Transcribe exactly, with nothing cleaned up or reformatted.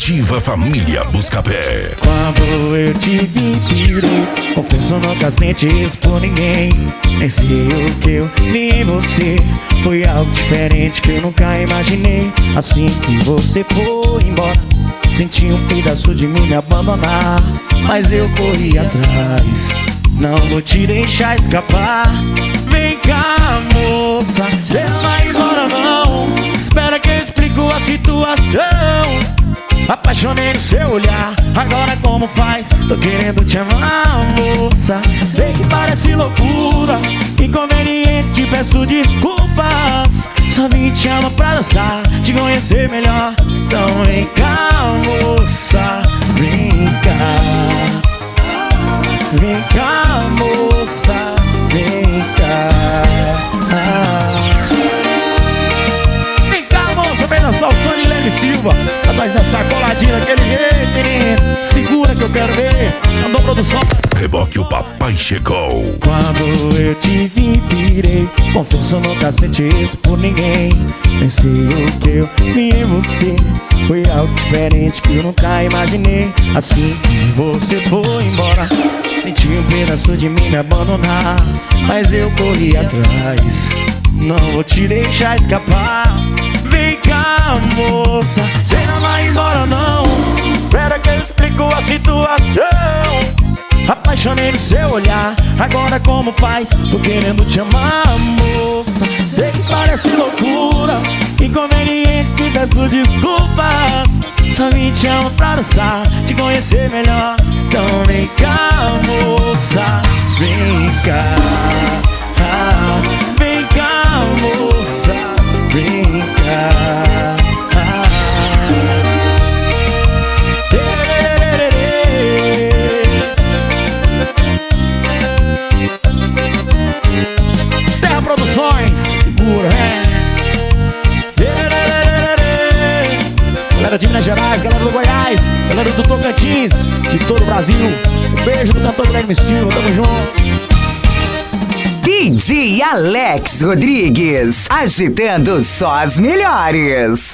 Ativa Família Buscapé. Quando eu te vi, virei. Confesso, nunca senti isso por ninguém. Nem sei o que eu vi em você. Foi algo diferente que eu nunca imaginei. Assim que você foi embora, senti um pedaço de mim me abandonar. Mas eu corri atrás, não vou te deixar escapar. Vem cá, moça, você não vai embora não. Espera que eu explico a situação. Apaixonei no seu olhar, agora como faz? Tô querendo te amar, moça. Sei que parece loucura, inconveniente, peço desculpas. Só vim te amar pra dançar, te conhecer melhor. Então vem cá, moça, vem cá. Vem cá, moça, vem cá. Vem cá, moça, vem dançar o som de Leme Silva. Atrás dessa coladinha daquele jeito, menino. Segura que eu quero ver. Andou produção. Reboque, o papai chegou. Quando eu te vi, virei. Confesso, nunca senti isso por ninguém. Nem sei o que eu vi em você. Foi algo diferente que eu nunca imaginei. Assim que você foi embora, senti um pedaço de mim me abandonar. Mas eu corri atrás, não vou te deixar escapar. Vem cá, moça, você não vai embora não. Espera que eu explico a situação. Apaixonei no seu olhar, agora como faz? Tô querendo te amar, moça. Sei que parece loucura, inconveniente, peço desculpas. Só vim te amar pra dançar, te conhecer melhor. Então vem cá, moça, vem cá. Ah, vem cá, moça, vem cá. Terra Produções, segura, é. Galera de Minas Gerais, galera do Goiás, galera do Tocantins, de todo o Brasil. Um beijo do cantor Guilherme Silva, tamo junto. D J Alex Rodrigues, agitando só as melhores.